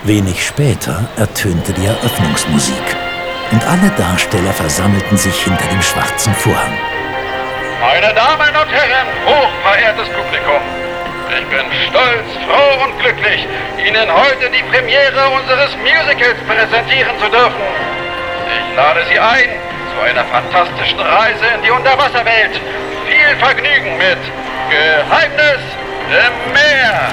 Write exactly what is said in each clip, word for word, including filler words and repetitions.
Wenig später ertönte die Eröffnungsmusik und alle Darsteller versammelten sich hinter dem schwarzen Vorhang. Meine Damen und Herren, hochverehrtes Publikum, ich bin stolz, froh und glücklich, Ihnen heute die Premiere unseres Musicals präsentieren zu dürfen. Ich lade Sie ein zu einer fantastischen Reise in die Unterwasserwelt. Viel Vergnügen mit Geheimnis im Meer.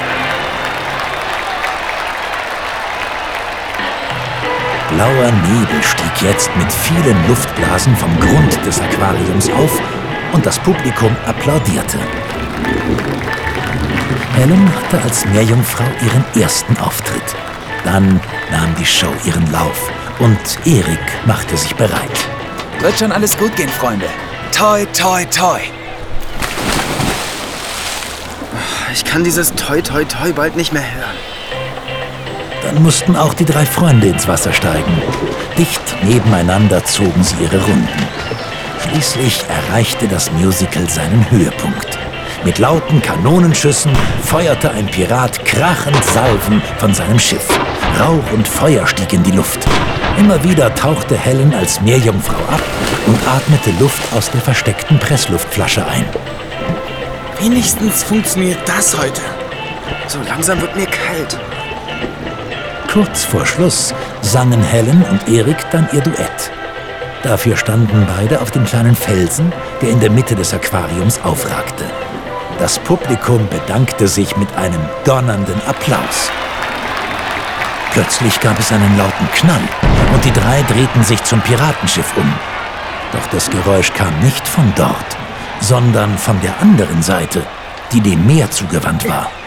Blauer Nebel stieg jetzt mit vielen Luftblasen vom Grund des Aquariums auf und das Publikum applaudierte. Helen hatte als Meerjungfrau ihren ersten Auftritt. Dann nahm die Show ihren Lauf und Erik machte sich bereit. Wird schon alles gut gehen, Freunde. Toi, toi, toi. Ich kann dieses Toi, toi, toi bald nicht mehr hören. Dann mussten auch die drei Freunde ins Wasser steigen. Dicht nebeneinander zogen sie ihre Runden. Schließlich erreichte das Musical seinen Höhepunkt. Mit lauten Kanonenschüssen feuerte ein Pirat krachend Salven von seinem Schiff. Rauch und Feuer stieg in die Luft. Immer wieder tauchte Helen als Meerjungfrau ab und atmete Luft aus der versteckten Pressluftflasche ein. Wenigstens funktioniert das heute. So langsam wird mir kalt. Kurz vor Schluss sangen Helen und Erik dann ihr Duett. Dafür standen beide auf dem kleinen Felsen, der in der Mitte des Aquariums aufragte. Das Publikum bedankte sich mit einem donnernden Applaus. Plötzlich gab es einen lauten Knall und die drei drehten sich zum Piratenschiff um. Doch das Geräusch kam nicht von dort, sondern von der anderen Seite, die dem Meer zugewandt war.